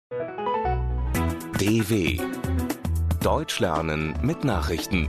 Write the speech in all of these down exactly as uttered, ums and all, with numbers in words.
D W Deutsch lernen mit Nachrichten.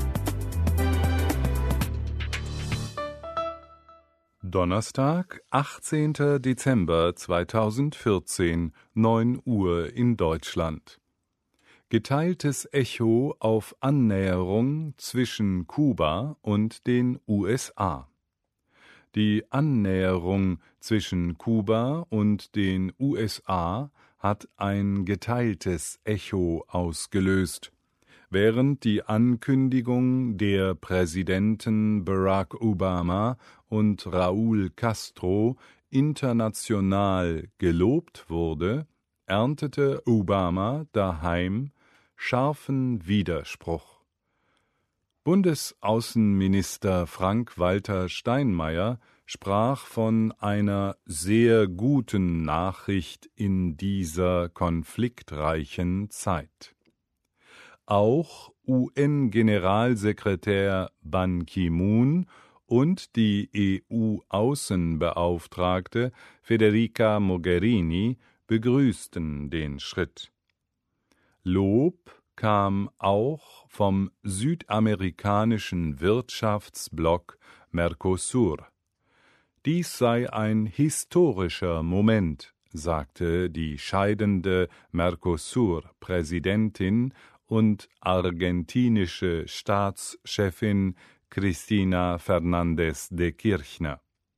Donnerstag, achtzehnter Dezember zweitausendvierzehn, neun Uhr in Deutschland. Geteiltes Echo auf Annäherung zwischen Kuba und den U S A. Die Annäherung zwischen Kuba und den U S A hat ein geteiltes Echo ausgelöst. Während die Ankündigung der Präsidenten Barack Obama und Raúl Castro international gelobt wurde, erntete Obama daheim scharfen Widerspruch. Bundesaußenminister Frank-Walter Steinmeier sprach von einer sehr guten Nachricht in dieser konfliktreichen Zeit. Auch U N-Generalsekretär Ban Ki-moon und die E U-Außenbeauftragte Federica Mogherini begrüßten den Schritt. Lob kam auch vom südamerikanischen Wirtschaftsblock Mercosur. Dies sei ein historischer Moment, sagte die scheidende Mercosur-Präsidentin und argentinische Staatschefin Cristina Fernández de Kirchner.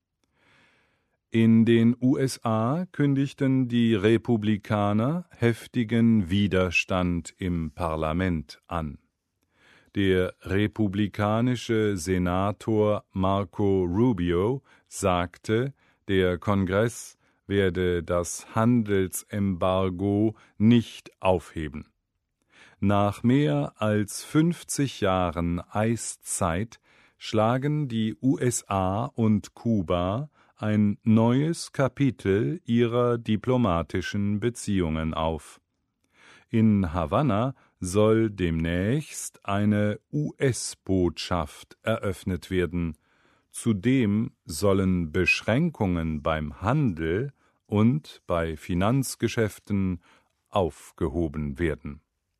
In den U S A kündigten die Republikaner heftigen Widerstand im Parlament an. Der republikanische Senator Marco Rubio sagte, der Kongress werde das Handelsembargo nicht aufheben. Nach mehr als fünfzig Jahren Eiszeit schlagen die U S A und Kuba ein neues Kapitel ihrer diplomatischen Beziehungen auf. In Havanna soll demnächst eine U S-Botschaft eröffnet werden. Zudem sollen Beschränkungen beim Handel und bei Finanzgeschäften aufgehoben werden.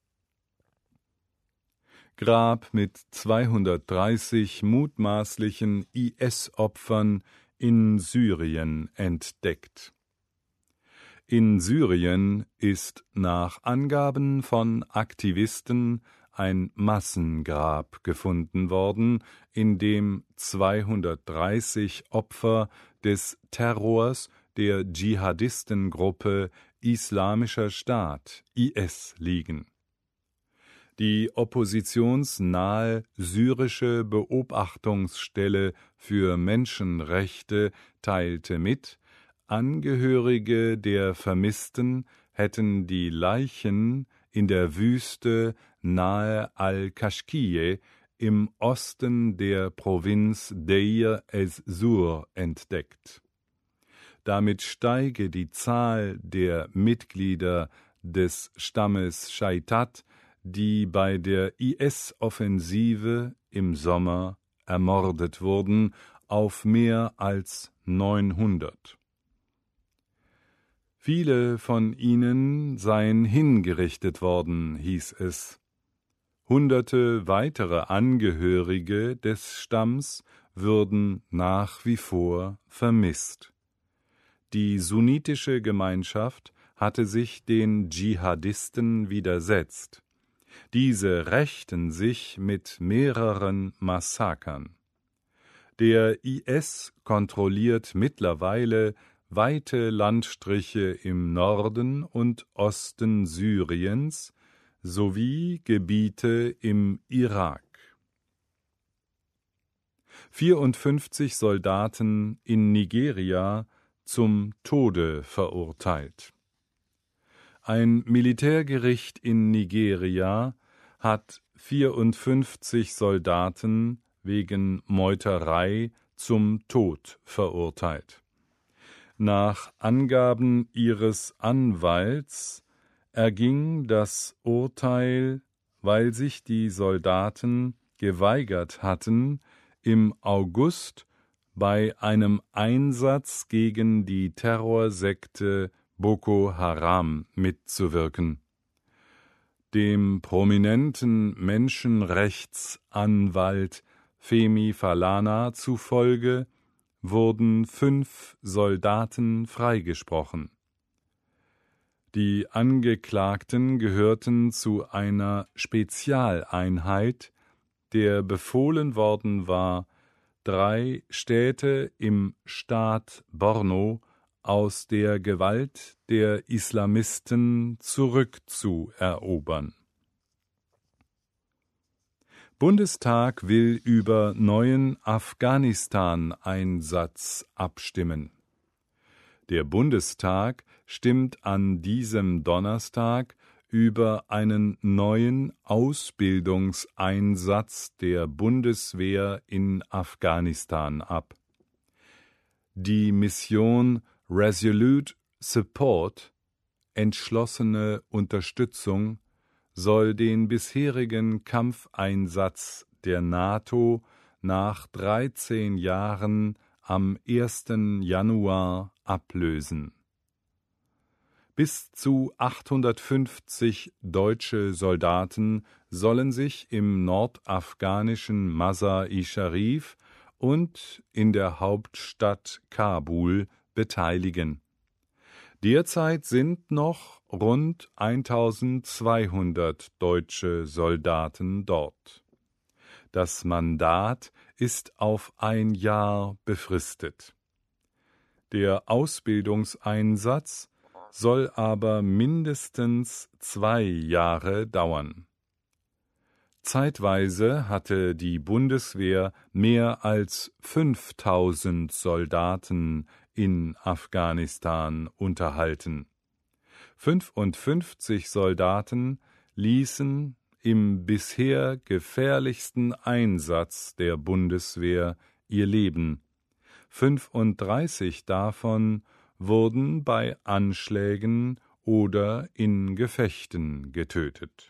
Grab mit zweihundertdreißig mutmaßlichen I S-Opfern in Syrien entdeckt. In Syrien ist nach Angaben von Aktivisten ein Massengrab gefunden worden, in dem zweihundertdreißig Opfer des Terrors der Dschihadistengruppe Islamischer Staat I S liegen. Die oppositionsnahe syrische Beobachtungsstelle für Menschenrechte teilte mit, Angehörige der Vermissten hätten die Leichen in der Wüste nahe al-Kashkiye im Osten der Provinz Deir ez-Zur entdeckt. Damit steige die Zahl der Mitglieder des Stammes Schaitat, die bei der I S-Offensive im Sommer ermordet wurden, auf mehr als neunhundert. Viele von ihnen seien hingerichtet worden, hieß es. Hunderte weitere Angehörige des Stamms würden nach wie vor vermisst. Die sunnitische Gemeinschaft hatte sich den Dschihadisten widersetzt. Diese rächten sich mit mehreren Massakern. Der I S kontrolliert mittlerweile weite Landstriche im Norden und Osten Syriens sowie Gebiete im Irak. vierundfünfzig Soldaten in Nigeria zum Tode verurteilt. Ein Militärgericht in Nigeria hat vierundfünfzig Soldaten wegen Meuterei zum Tod verurteilt. Nach Angaben ihres Anwalts erging das Urteil, weil sich die Soldaten geweigert hatten, im August bei einem Einsatz gegen die Terrorsekte Boko Haram mitzuwirken. Dem prominenten Menschenrechtsanwalt Femi Falana zufolge wurden fünf Soldaten freigesprochen. Die Angeklagten gehörten zu einer Spezialeinheit, der befohlen worden war, drei Städte im Staat Borno aus der Gewalt der Islamisten zurückzuerobern. Bundestag will über neuen Afghanistan-Einsatz abstimmen. Der Bundestag stimmt an diesem Donnerstag über einen neuen Ausbildungseinsatz der Bundeswehr in Afghanistan ab. Die Mission Resolute Support, entschlossene Unterstützung, soll den bisherigen Kampfeinsatz der NATO nach dreizehn Jahren am ersten Januar ablösen. Bis zu achthundertfünfzig deutsche Soldaten sollen sich im nordafghanischen Mazar-i und in der Hauptstadt Kabul beteiligen. Derzeit sind noch rund eintausendzweihundert deutsche Soldaten dort. Das Mandat ist auf ein Jahr befristet. Der Ausbildungseinsatz soll aber mindestens zwei Jahre dauern. Zeitweise hatte die Bundeswehr mehr als fünftausend Soldaten in Afghanistan unterhalten. fünfundfünfzig Soldaten ließen im bisher gefährlichsten Einsatz der Bundeswehr ihr Leben. fünfunddreißig davon wurden bei Anschlägen oder in Gefechten getötet.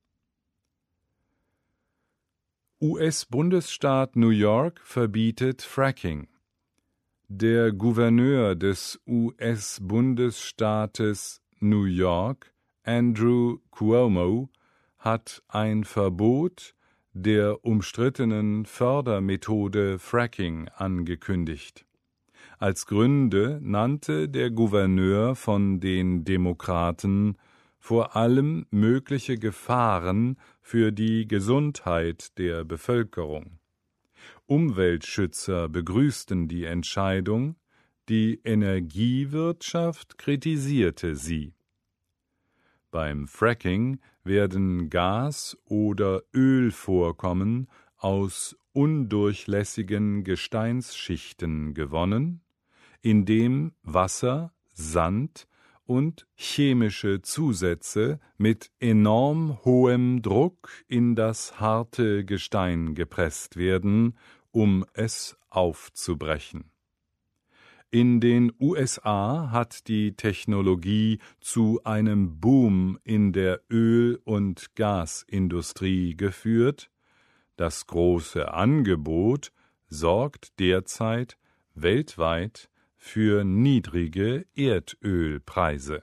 U S-Bundesstaat New York verbietet Fracking. Der Gouverneur des U S-Bundesstaates New York, Andrew Cuomo, hat ein Verbot der umstrittenen Fördermethode Fracking angekündigt. Als Gründe nannte der Gouverneur von den Demokraten vor allem mögliche Gefahren für die Gesundheit der Bevölkerung. Umweltschützer begrüßten die Entscheidung, die Energiewirtschaft kritisierte sie. Beim Fracking werden Gas- oder Ölvorkommen aus undurchlässigen Gesteinsschichten gewonnen, indem Wasser, Sand und chemische Zusätze mit enorm hohem Druck in das harte Gestein gepresst werden, um es aufzubrechen. In den U S A hat die Technologie zu einem Boom in der Öl- und Gasindustrie geführt. Das große Angebot sorgt derzeit weltweit für niedrige Erdölpreise.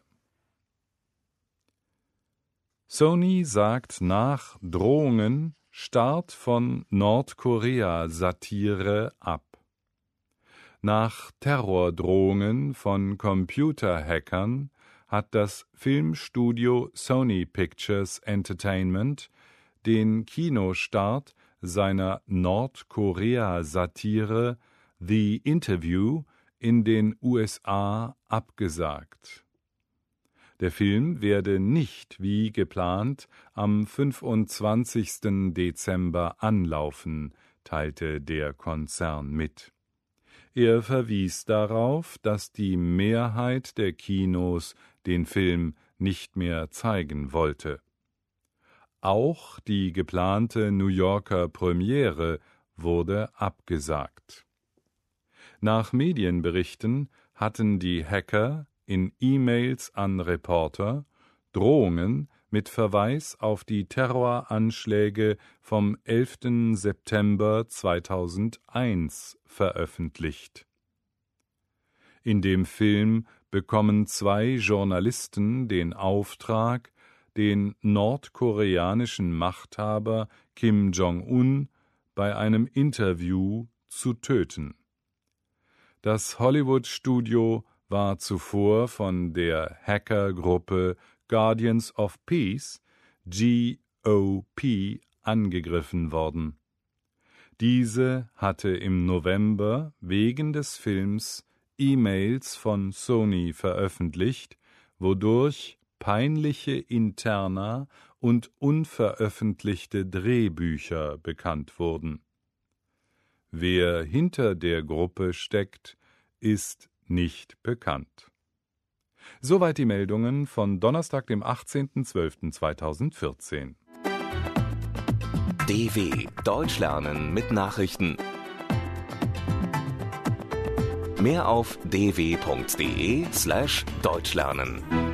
Sony sagt nach Drohungen Start von Nordkorea-Satire ab. Nach Terrordrohungen von Computerhackern hat das Filmstudio Sony Pictures Entertainment den Kinostart seiner Nordkorea-Satire The Interview in den U S A abgesagt. Der Film werde nicht wie geplant am fünfundzwanzigsten Dezember anlaufen, teilte der Konzern mit. Er verwies darauf, dass die Mehrheit der Kinos den Film nicht mehr zeigen wollte. Auch die geplante New Yorker Premiere wurde abgesagt. Nach Medienberichten hatten die Hacker in E-Mails an Reporter Drohungen mit Verweis auf die Terroranschläge vom elften September zweitausendeins veröffentlicht. In dem Film bekommen zwei Journalisten den Auftrag, den nordkoreanischen Machthaber Kim Jong-un bei einem Interview zu töten. Das Hollywood-Studio war zuvor von der Hackergruppe Guardians of Peace, G O P, angegriffen worden. Diese hatte im November wegen des Films E-Mails von Sony veröffentlicht, wodurch peinliche Interna und unveröffentlichte Drehbücher bekannt wurden. Wer hinter der Gruppe steckt, ist nicht bekannt. Soweit die Meldungen von Donnerstag, dem achtzehnten zwölften zweitausendvierzehn. D W Deutsch lernen mit Nachrichten. Mehr auf d w punkt d e slash deutsch lernen.